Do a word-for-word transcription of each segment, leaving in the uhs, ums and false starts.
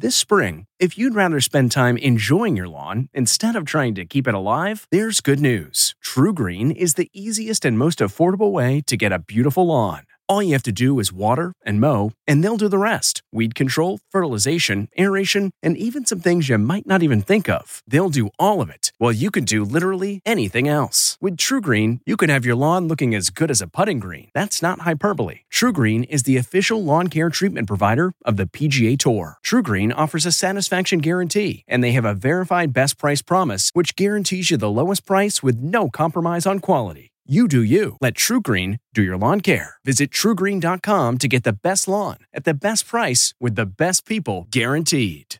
This spring, if you'd rather spend time enjoying your lawn instead of trying to keep it alive, there's good news. TruGreen is the easiest and most affordable way to get a beautiful lawn. All you have to do is water and mow, and they'll do the rest. Weed control, fertilization, aeration, and even some things you might not even think of. They'll do all of it, while you can do literally anything else. With TruGreen, you can have your lawn looking as good as a putting green. That's not hyperbole. TruGreen is the official lawn care treatment provider of the P G A Tour. TruGreen offers a satisfaction guarantee, and they have a verified best price promise, which guarantees you the lowest price with no compromise on quality. You do you. Let TruGreen do your lawn care. Visit True Green dot com to get the best lawn at the best price with the best people guaranteed.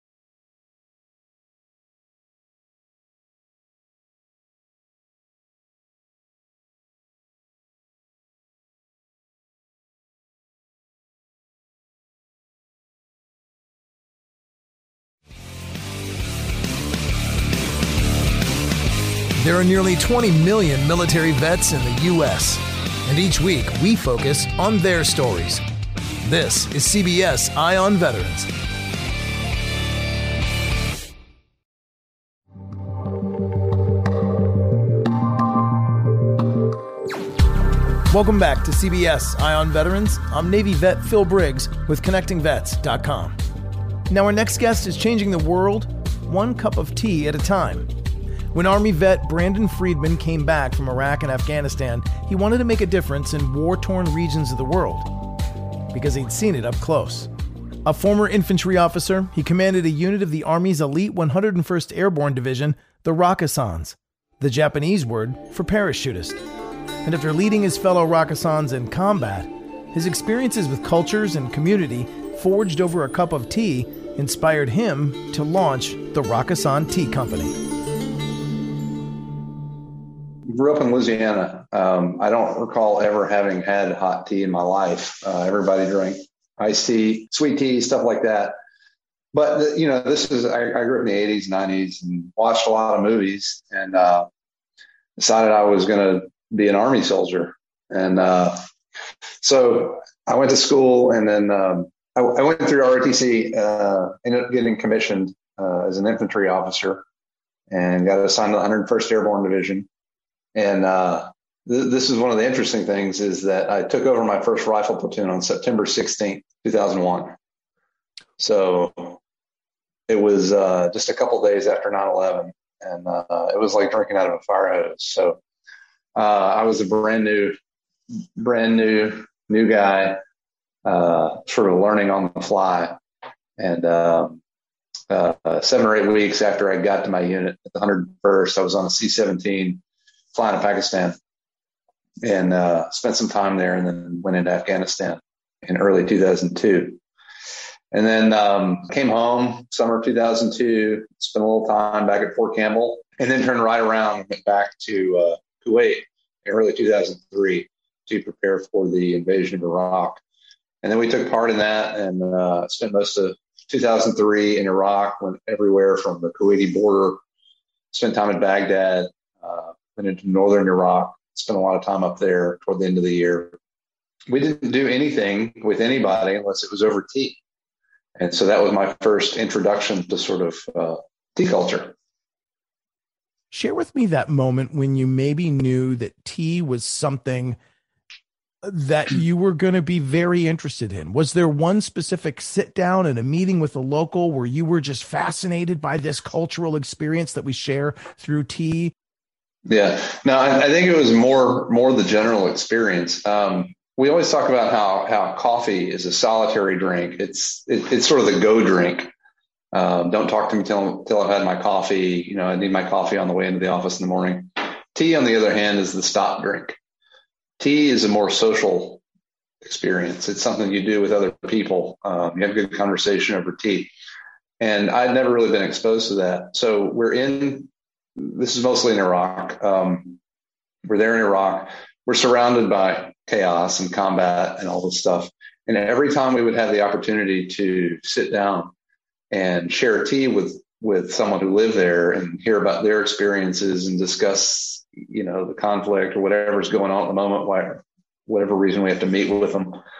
There are nearly twenty million military vets in the U S, and each week we focus on their stories. This is C B S Eye on Veterans. Welcome back to C B S Eye on Veterans. I'm Navy vet Phil Briggs with connecting vets dot com. Now our next guest is changing the world one cup of tea at a time. When Army vet Brandon Friedman came back from Iraq and Afghanistan, he wanted to make a difference in war-torn regions of the world because he'd seen it up close. A former infantry officer, he commanded a unit of the Army's elite one hundred first Airborne Division, the Rakkasans, the Japanese word for parachutist. And after leading his fellow Rakkasans in combat, his experiences with cultures and community forged over a cup of tea inspired him to launch the Rakkasan Tea Company. Grew up in Louisiana. Um, I don't recall ever having had hot tea in my life. Uh, everybody drank iced tea, sweet tea, stuff like that. But, the, you know, this is, I, I grew up in the eighties, nineties and watched a lot of movies and uh, decided I was going to be an Army soldier. And uh, so I went to school and then um, I, I went through R O T C, uh, ended up getting commissioned uh, as an infantry officer and got assigned to the one hundred first Airborne Division. And uh, th- this is one of the interesting things is that I took over my first rifle platoon on September sixteenth, two thousand one. So it was uh, just a couple days after nine eleven, and uh, it was like drinking out of a fire hose. So uh, I was a brand new, brand new, new guy, uh, sort of learning on the fly. And um, uh, seven or eight weeks after I got to my unit at the one hundred first, I was on a C seventeen. Flying to Pakistan and uh, spent some time there and then went into Afghanistan in early two thousand two. And then um, came home summer two thousand two, spent a little time back at Fort Campbell, and then turned right around and went back to uh, Kuwait in early two thousand three to prepare for the invasion of Iraq. And then we took part in that and uh, spent most of two thousand three in Iraq, went everywhere from the Kuwaiti border, spent time in Baghdad, uh, went into northern Iraq, spent a lot of time up there toward the end of the year. We didn't do anything with anybody unless it was over tea. And so that was my first introduction to sort of uh, tea culture. Share with me that moment when you maybe knew that tea was something that you were going to be very interested in. Was there one specific sit down and a meeting with a local where you were just fascinated by this cultural experience that we share through tea? Yeah, no, I, I think it was more more the general experience. Um, we always talk about how how coffee is a solitary drink. It's it, it's sort of the go drink. Um, don't talk to me till till I've had my coffee. You know, I need my coffee on the way into the office in the morning. Tea, on the other hand, is the stop drink. Tea is a more social experience. It's something you do with other people. Um, you have a good conversation over tea, and I'd never really been exposed to that. So we're in. This is mostly in Iraq. Um, we're there in Iraq. We're surrounded by chaos and combat and all this stuff. And every time we would have the opportunity to sit down and share tea with, with someone who lived there and hear about their experiences and discuss, you know, the conflict or whatever's going on at the moment, why, whatever reason we have to meet with them,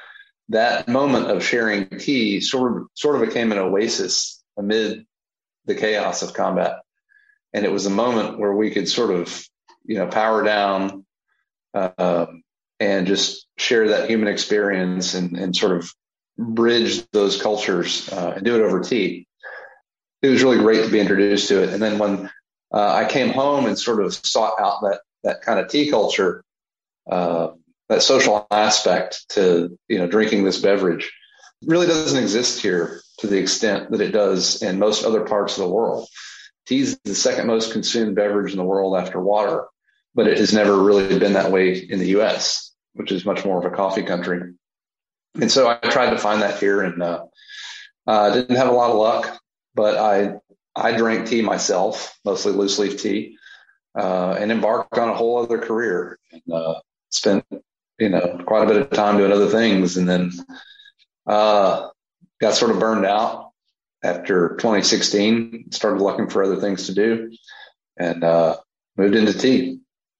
that moment of sharing tea sort of, sort of became an oasis amid the chaos of combat. And it was a moment where we could sort of, you know, power down, uh, and just share that human experience and, and sort of bridge those cultures, uh, and do it over tea. It was really great to be introduced to it. And then when uh, I came home and sort of sought out that, that kind of tea culture, uh, that social aspect to, you know, drinking this beverage really doesn't exist here to the extent that it does in most other parts of the world. Tea is the second most consumed beverage in the world after water, but it has never really been that way in the U S, which is much more of a coffee country. And so I tried to find that here, and uh, uh, didn't have a lot of luck, but I I drank tea myself, mostly loose leaf tea, uh, and embarked on a whole other career, and uh, spent, you know, quite a bit of time doing other things, and then uh, got sort of burned out after twenty sixteen, started looking for other things to do, and uh, moved into tea.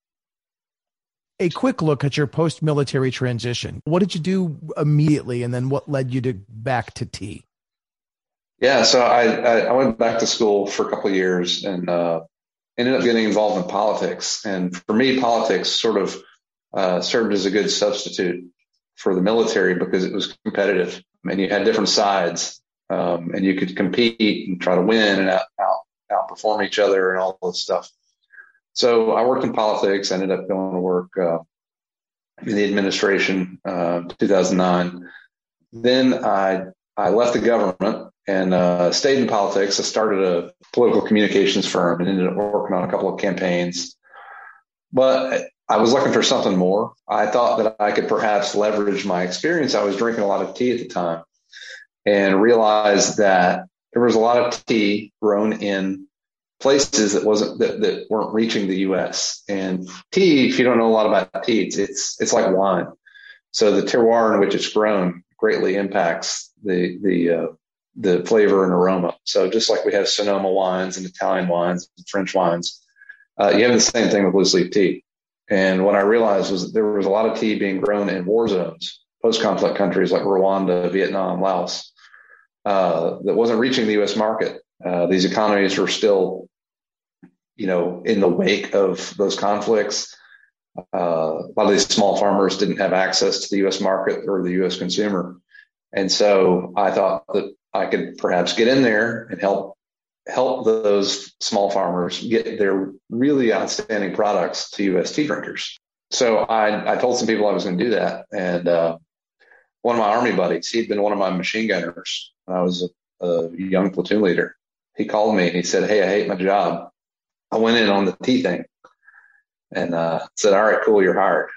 A quick look at your post-military transition. What did you do immediately, and then what led you to back to tea? Yeah, so I, I, I went back to school for a couple of years and uh, ended up getting involved in politics. And for me, politics sort of uh, served as a good substitute for the military because it was competitive, and you had different sides, um, and you could compete and try to win and out, out, outperform each other and all this stuff. So I worked in politics, ended up going to work uh, in the administration, uh, two thousand nine. Then I I left the government and uh, stayed in politics. I started a political communications firm and ended up working on a couple of campaigns. But I was looking for something more. I thought that I could perhaps leverage my experience. I was drinking a lot of tea at the time and realized that there was a lot of tea grown in places that wasn't that, that weren't reaching the U S. And tea, if you don't know a lot about tea, it's it's, it's like wine. So the terroir in which it's grown greatly impacts the the uh, the flavor and aroma. So just like we have Sonoma wines and Italian wines and French wines, uh, you have the same thing with loose leaf tea. And what I realized was that there was a lot of tea being grown in war zones, post-conflict countries like Rwanda, Vietnam, Laos, uh, that wasn't reaching the U S market. Uh, these economies were still, you know, in the wake of those conflicts. Uh, a lot of these small farmers didn't have access to the U S market or the U S consumer. And so I thought that I could perhaps get in there and help help those small farmers get their really outstanding products to U S tea drinkers. So I, I told some people I was going to do that. And uh, one of my Army buddies, he'd been one of my machine gunners when I was a, a young platoon leader. He called me and he said, "Hey, I hate my job." I went in on the tea thing and uh, said, "All right, cool, you're hired."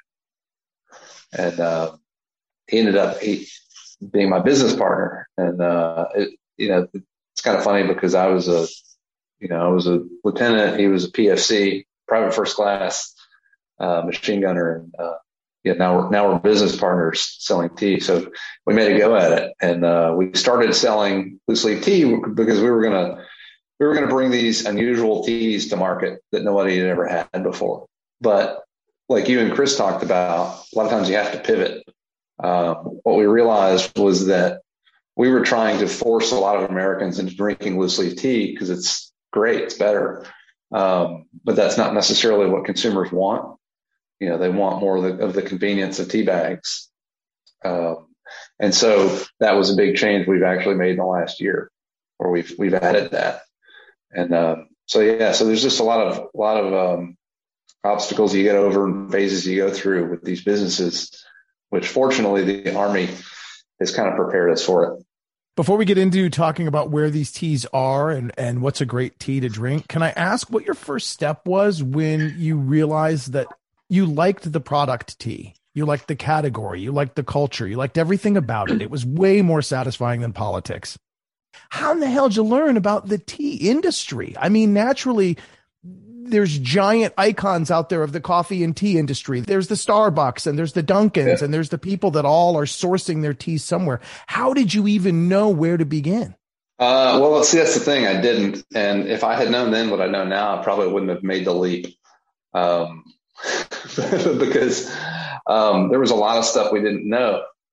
And uh, he ended up he, being my business partner. And, uh, it, you know, it's kind of funny because I was a, you know, I was a lieutenant. He was a P F C, private first class uh, machine gunner. And uh, yeah, now we're, now we're business partners selling tea. So we made a go at it. And uh, we started selling loose leaf tea because we were going to, we were going to bring these unusual teas to market that nobody had ever had before. But like you and Chris talked about, a lot of times you have to pivot. Uh, what we realized was that we were trying to force a lot of Americans into drinking loose leaf tea because it's great, it's better. Um, but that's not necessarily what consumers want. You know, they want more of the, of the convenience of tea bags. Um, and so that was a big change we've actually made in the last year, where we've we've added that. And uh, so yeah, so there's just a lot of a lot of um, obstacles you get over and phases you go through with these businesses, which fortunately the Army has kind of prepared us for it. Before we get into talking about where these teas are and, and what's a great tea to drink, can I ask what your first step was when you realized that you liked the product tea? You liked the category, you liked the culture, you liked everything about it. It was way more satisfying than politics. How in the hell did you learn about the tea industry? I mean, naturally, there's giant icons out there of the coffee and tea industry. There's the Starbucks and there's the Dunkins, yeah, and there's the people that all are sourcing their tea somewhere. How did you even know where to begin? Uh, well, see, that's the thing. I didn't. And if I had known then what I know now, I probably wouldn't have made the leap. Um, because um, there was a lot of stuff we didn't know.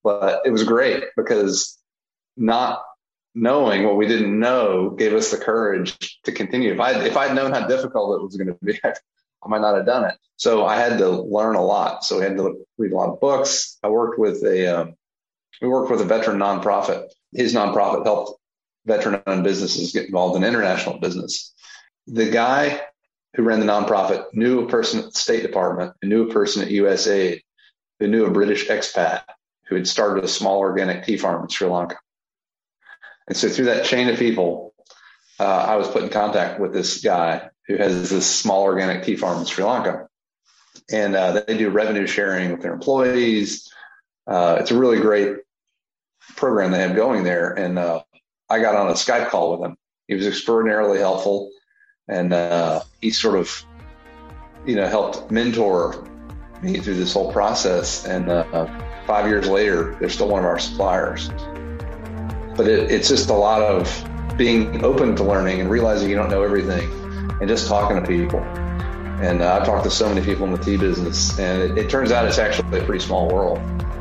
but it was great because not knowing what we didn't know gave us the courage to continue. If I if I'd known how difficult it was going to be, I might not have done it. So I had to learn a lot. So I had to read a lot of books. I worked with a um, we worked with a veteran nonprofit. His nonprofit helped veteran-owned businesses get involved in international business. The guy who ran the nonprofit knew a person at the State Department, and knew a person at U S A I D, who knew a British expat who had started a small organic tea farm in Sri Lanka. And so through that chain of people, uh, I was put in contact with this guy who has this small organic tea farm in Sri Lanka. And uh, they do revenue sharing with their employees. Uh, it's a really great program they have going there. And uh, I got on a Skype call with him. He was extraordinarily helpful. And uh, he sort of, you know, helped mentor me through this whole process. And uh, five years later, they're still one of our suppliers. But it, it's just a lot of being open to learning and realizing you don't know everything and just talking to people. And uh, I've talked to so many people in the tea business, and it, it turns out it's actually a pretty small world.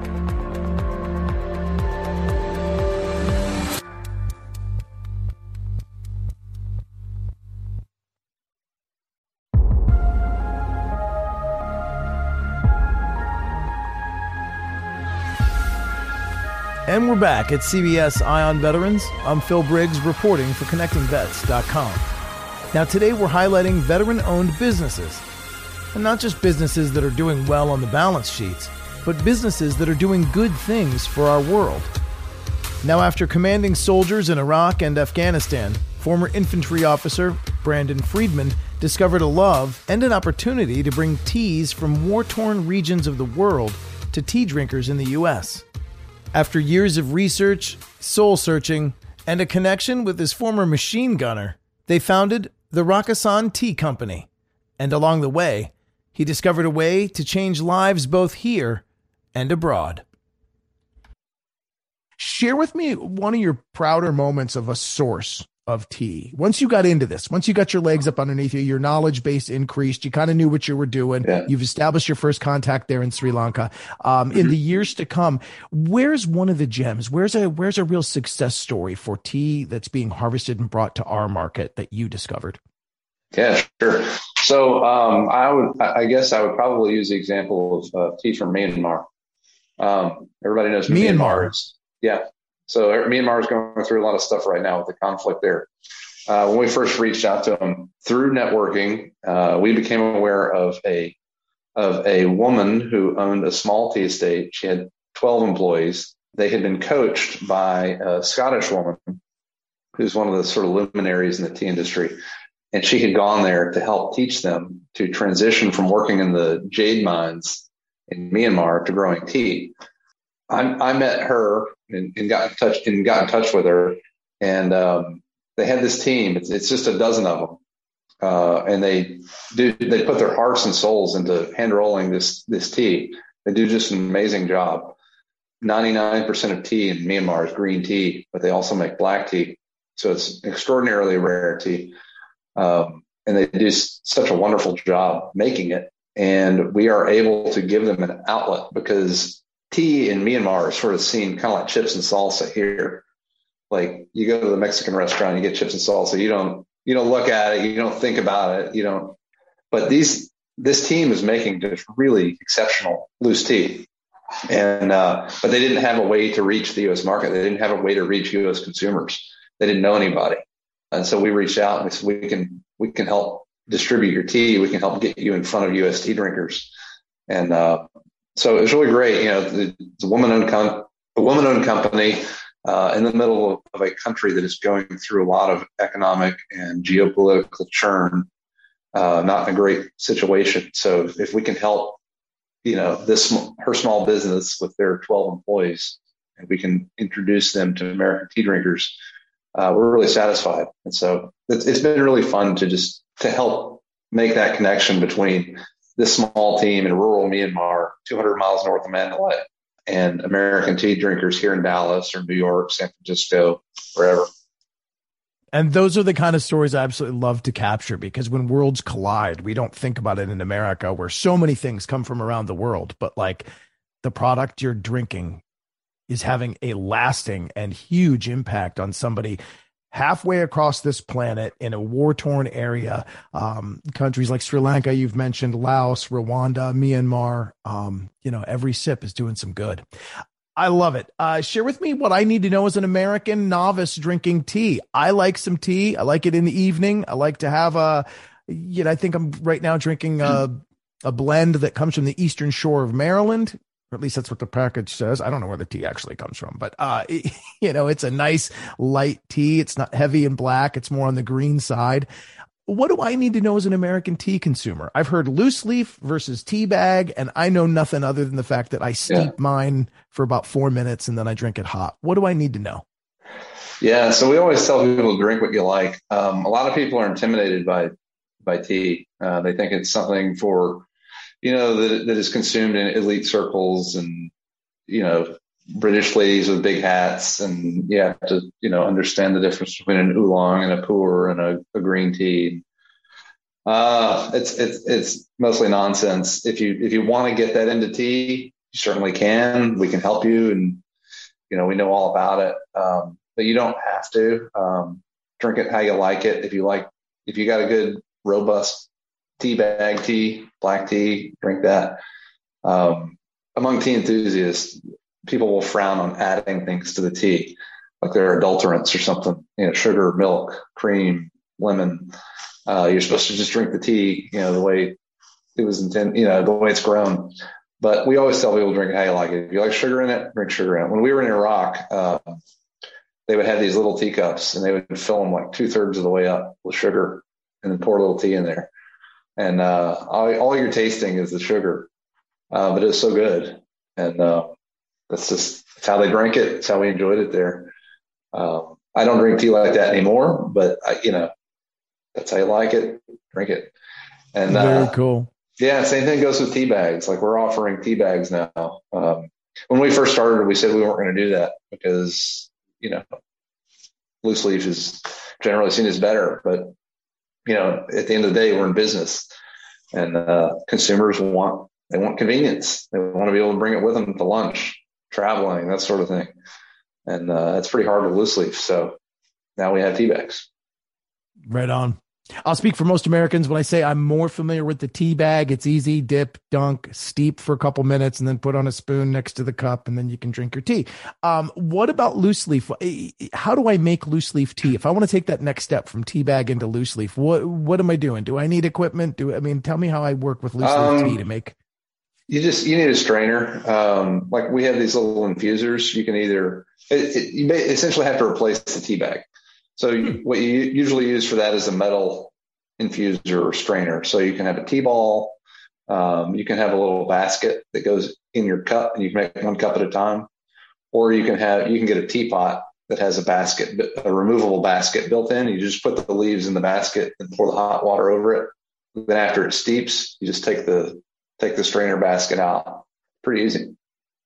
And we're back at C B S Eye on Veterans. I'm Phil Briggs reporting for connecting vets dot com. Now today we're highlighting veteran-owned businesses. And not just businesses that are doing well on the balance sheets, but businesses that are doing good things for our world. Now after commanding soldiers in Iraq and Afghanistan, former infantry officer Brandon Friedman discovered a love and an opportunity to bring teas from war-torn regions of the world to tea drinkers in the U S After years of research, soul-searching, and a connection with his former machine gunner, they founded the Rakkasan Tea Company. And along the way, he discovered a way to change lives both here and abroad. Share with me one of your prouder moments of a source of tea. Once you got into this, once you got your legs up underneath you, your knowledge base increased, you kind of knew what you were doing. Yeah. You've established your first contact there in Sri Lanka. Um, mm-hmm. In the years to come, where's one of the gems? Where's a, where's a real success story for tea that's being harvested and brought to our market that you discovered? Yeah, sure. So, um, I would, I guess I would probably use the example of uh, tea from Myanmar. Um, everybody knows Myanmar. Myanmar is, yeah. So Myanmar is going through a lot of stuff right now with the conflict there. Uh, when we first reached out to them through networking, uh, we became aware of a of a woman who owned a small tea estate. She had twelve employees. They had been coached by a Scottish woman who's one of the sort of luminaries in the tea industry. And she had gone there to help teach them to transition from working in the jade mines in Myanmar to growing tea. I, I met her and, and got in touch and got in touch with her, and um, they had this team. It's, it's just a dozen of them, uh, and they do they put their hearts and souls into hand rolling this this tea. They do just an amazing job. ninety-nine percent of tea in Myanmar is green tea, but they also make black tea, so it's extraordinarily rare tea. Um, and they do such a wonderful job making it, and we are able to give them an outlet because tea in Myanmar is sort of seen kind of like chips and salsa here. Like you go to the Mexican restaurant, you get chips and salsa. You don't, you don't look at it. You don't think about it. You don't, but these, this team is making just really exceptional loose tea. And, uh, but they didn't have a way to reach the U S market. They didn't have a way to reach U S consumers. They didn't know anybody. And so we reached out and we said, we can, we can help distribute your tea. We can help get you in front of U S tea drinkers. And, uh, So it was really great. You know, it's a woman-owned com- a woman-owned company uh, in the middle of a country that is going through a lot of economic and geopolitical churn, uh, not in a great situation. So if we can help, you know, this her small business with their twelve employees, and we can introduce them to American tea drinkers, uh, we're really satisfied. And so it's, it's been really fun to just to help make that connection between this small team in rural Myanmar, two hundred miles north of Mandalay, and American tea drinkers here in Dallas or New York, San Francisco, wherever. And those are the kind of stories I absolutely love to capture, because when worlds collide, we don't think about it in America where so many things come from around the world, but like the product you're drinking is having a lasting and huge impact on somebody halfway across this planet in a war-torn area. Um, countries like Sri Lanka, you've mentioned, Laos, Rwanda, Myanmar. Um, you know, every sip is doing some good. I love it. Uh, share with me what I need to know as an American novice drinking tea. I like some tea. I like it in the evening. I like to have a, you know, I think I'm right now drinking a, a blend that comes from the Eastern Shore of Maryland. Or at least that's what the package says. I don't know where the tea actually comes from, but, uh, it, you know, it's a nice light tea. It's not heavy and black. It's more on the green side. What do I need to know as an American tea consumer? I've heard loose leaf versus tea bag, and I know nothing other than the fact that I steep yeah. mine for about four minutes and then I drink it hot. What do I need to know? Yeah. So we always tell people to drink what you like. Um, a lot of people are intimidated by, by tea. Uh, they think it's something for, you know, that, that is consumed in elite circles and, you know, British ladies with big hats. And you have to, you know, understand the difference between an oolong and a pu'er and a, a green tea. Uh, it's, it's, it's mostly nonsense. If you, if you want to get that into tea, you certainly can. We can help you. And, you know, we know all about it. Um, but you don't have to, um, drink it how you like it. If you like, if you got a good, robust tea bag tea, black tea, drink that. Um, among tea enthusiasts, people will frown on adding things to the tea, like they're adulterants or something, you know, sugar, milk, cream, lemon. Uh, you're supposed to just drink the tea, you know, the way it was intended, you know, the way it's grown. But we always tell people to drink it how you like it. If you like sugar in it, drink sugar in it. When we were in Iraq, uh, they would have these little teacups and they would fill them like two thirds of the way up with sugar and then pour a little tea in there. And, uh, all, all you're tasting is the sugar, uh, but it's so good. And, uh, that's just, it's how they drank it. It's how we enjoyed it there. Um, I don't drink tea like that anymore, but I, you know, that's how you like it. Drink it. And, very uh, cool. Yeah. Same thing goes with tea bags. Like we're offering tea bags now. Um, when we first started, we said we weren't going to do that because, you know, loose leaf is generally seen as better, but you know, at the end of the day, we're in business and, uh, consumers want, they want convenience. They want to be able to bring it with them to lunch, traveling, that sort of thing. And, uh, it's pretty hard with loose leaf. So now we have tea bags. Right on. I'll speak for most Americans when I say I'm more familiar with the tea bag. It's easy, dip, dunk, steep for a couple minutes, and then put on a spoon next to the cup, and then you can drink your tea. Um, what about loose leaf? How do I make loose leaf tea? If I want to take that next step from tea bag into loose leaf, what what am I doing? Do I need equipment? Do I mean, tell me how I work with loose um, leaf tea to make. You just you need a strainer. Um, like we have these little infusers. You can either it, it, you essentially have to replace the tea bag. So you, what you usually use for that is a metal infuser or strainer. So you can have a tea ball. Um, you can have a little basket that goes in your cup and you can make one cup at a time. Or you can have, you can get a teapot that has a basket, a removable basket built in. You just put the leaves in the basket and pour the hot water over it. Then after it steeps, you just take the, take the strainer basket out. Pretty easy.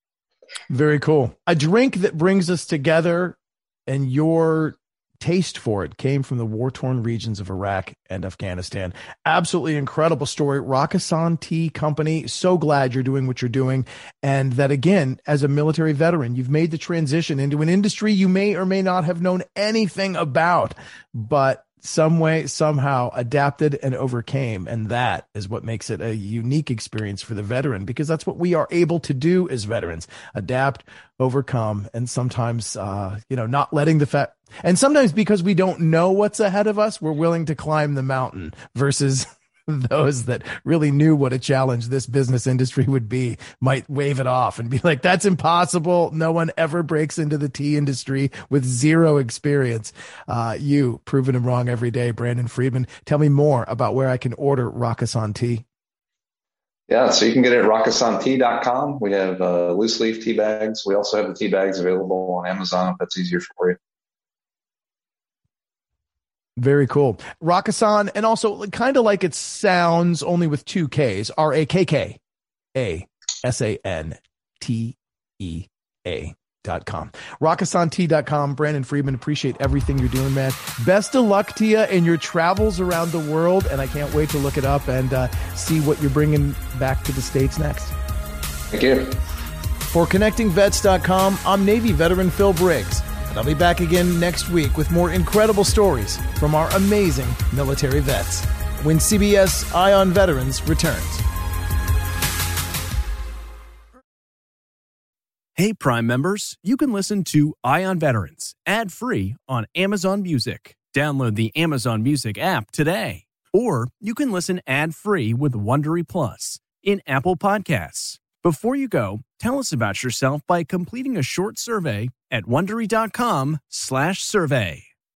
Very cool. A drink that brings us together, and your taste for it came from the war-torn regions of Iraq and Afghanistan. Absolutely incredible story. Rakkasan Tea Company. So glad you're doing what you're doing. And that, again, as a military veteran, you've made the transition into an industry you may or may not have known anything about, but some way, somehow adapted and overcame. And that is what makes it a unique experience for the veteran, because that's what we are able to do as veterans: adapt, overcome, and sometimes, uh, you know, not letting the fact, and sometimes because we don't know what's ahead of us, we're willing to climb the mountain versus those that really knew what a challenge this business industry would be might wave it off and be like, that's impossible. No one ever breaks into the tea industry with zero experience. Uh, you proving them wrong every day, Brandon Friedman. Tell me more about where I can order Rakkasan Tea. Yeah, so you can get it at rakkasan tea dot com. We have uh, loose leaf tea bags. We also have the tea bags available on Amazon if that's easier for you. Very cool. Rakkasan, and also kind of like it sounds, only with two Ks, R A K K A S A N T E A dot com. rakkasan tea dot com. Brandon Friedman, appreciate everything you're doing, man. Best of luck to you in your travels around the world, and I can't wait to look it up and uh, see what you're bringing back to the States next. Thank you. For connecting vets dot com, I'm Navy veteran Phil Briggs, and I'll be back again next week with more incredible stories from our amazing military vets when C B S Eye on Veterans returns. Hey, Prime members, you can listen to Eye on Veterans ad-free on Amazon Music. Download the Amazon Music app today. Or you can listen ad-free with Wondery Plus in Apple Podcasts. Before you go, tell us about yourself by completing a short survey at Wondery dot com slash survey.